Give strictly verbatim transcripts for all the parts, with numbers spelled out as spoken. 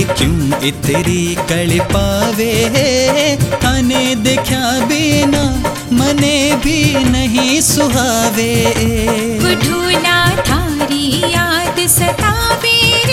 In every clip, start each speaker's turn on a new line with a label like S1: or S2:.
S1: क्यों इतरी कल पावे, थाने देखा बिना मने भी नहीं सुहावे।
S2: वो ढोला थारी याद सतावे रे।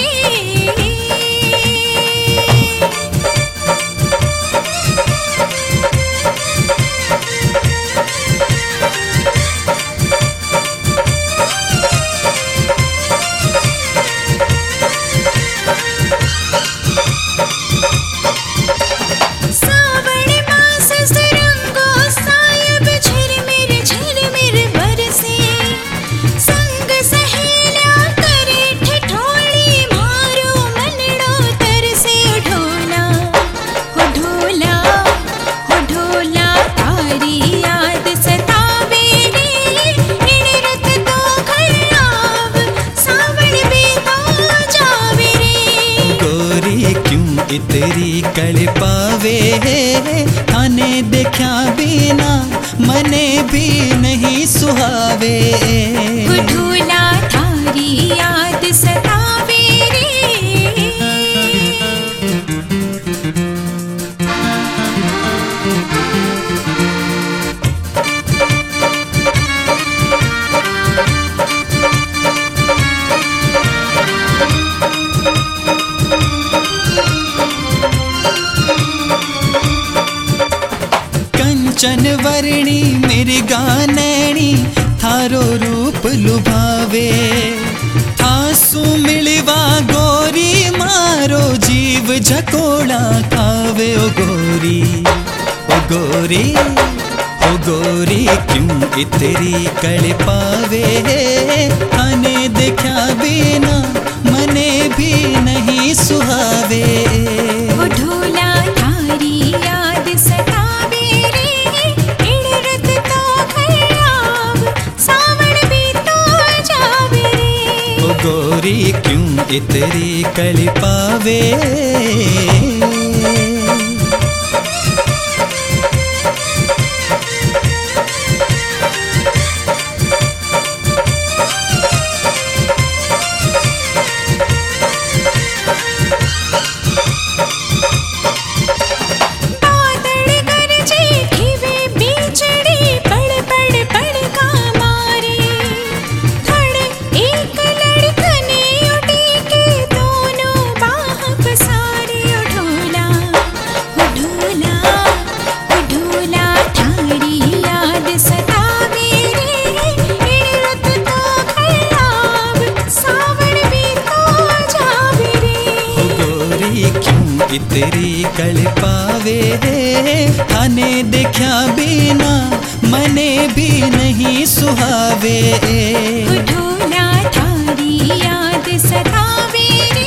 S1: इतरी कल पावे, थाने देखा बिना मने भी नहीं सुहावे।
S2: वो ढोला थारी याद सतावे रे।
S1: कंचन वर्णी मेरी गानैणी, थारो रूप लुभावे। थासु मिलवा गोरी मारो जीव झकोड़ा खावे। ओ गोरी ओ गोरी ओ गोरी क्यों इतरी कल पावे, थाने देखा बिना मने भी नहीं सुहावे।
S2: वो ढोला थारी याद सतावे रे। इड़रत तो खराब सावन भी तो जावे रे।
S1: ओ गोरी क्यों इतरी कल पावे। इतरी कल पावे, थाने देखा बिना मने भी नहीं सुहावे।
S2: वो ढोला थारी याद सतावे रे।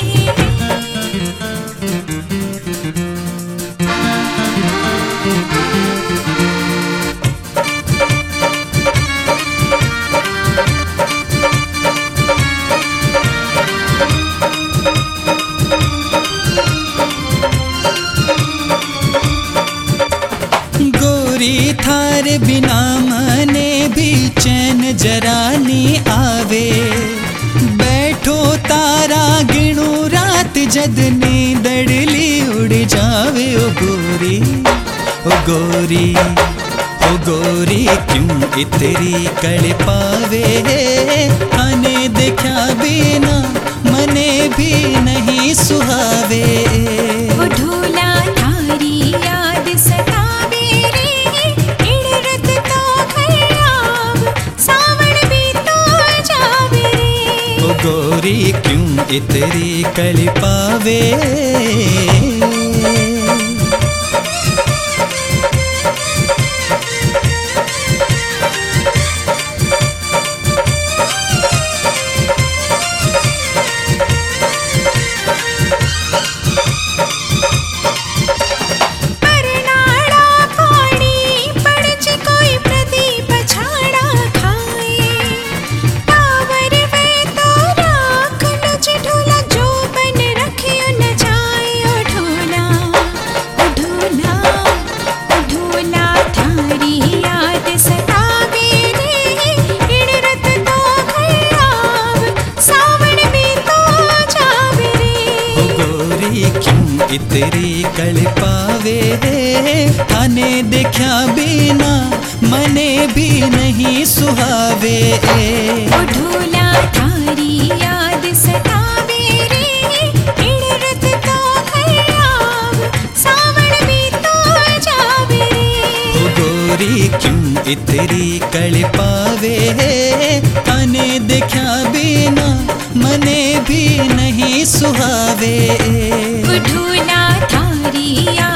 S1: थार बिना मने भी चैन जरा नी आवे। बैठो तारा गिणू रात जद नींदड़ली उड़ जावे। ओ गोरी ओ गोरी ओ गोरी क्यों इतरी कल पावे, थाने देखा बिना मने भी नहीं सुहावे।
S2: वो ढोला थारी याद सतावे रे। इड़रत तो खराब सावन भी तो जावे रे।
S1: ओ गोरी क्यों इतरी कल पावे।
S2: ढोला जो बन रखियो न जाए। ओ ढोला
S1: इतरी कल पावे थाने देखा बिना मने भी नहीं सुहावे।
S2: ओ ढोला थारी याद सतावे रे, इण रुत तो घर आव, सावण भी तो जावे रे।
S1: ओ गोरी क्यों इतरी कल पावे थाने देखा बिना मने भी नहीं सुहावे।
S2: ओ ढोला थारी याद